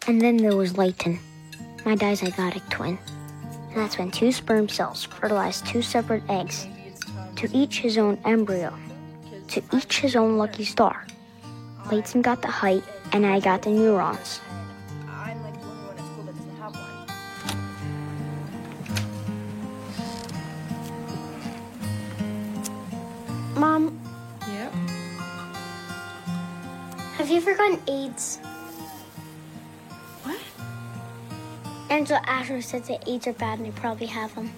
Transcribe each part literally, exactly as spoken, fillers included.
And then there was Layton, my dizygotic twin. And that's when two sperm cells fertilize two separate eggs. To each his own embryo. To each his own lucky star. Layton got the height, and I got the neurons. I'm like the only one at school that doesn't have one. Mom, Yep. have you ever gotten AIDS? What? Angela Ashworth said that AIDS are bad and they probably have them.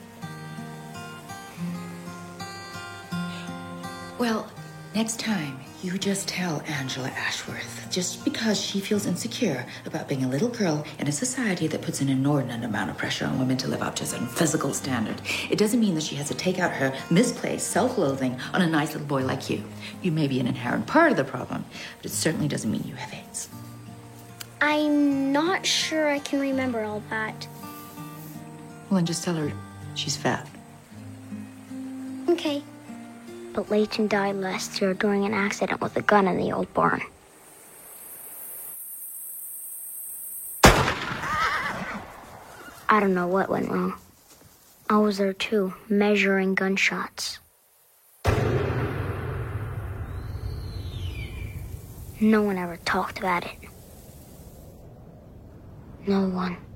Well, next time, you just tell Angela Ashworth. Just because she feels insecure about being a little girl in a society that puts an inordinate amount of pressure on women to live up to a certain physical standard, it doesn't mean that she has to take out her misplaced self-loathing on a nice little boy like you. You may be an inherent part of the problem, but it certainly doesn't mean you have AIDS. I'm not sure I can remember all that. Well, then just tell her she's fat. Okay. But Layton died last year during an accident with a gun in the old barn. I don't know what went wrong. I was there too, measuring gunshots. No one ever talked about it. No one.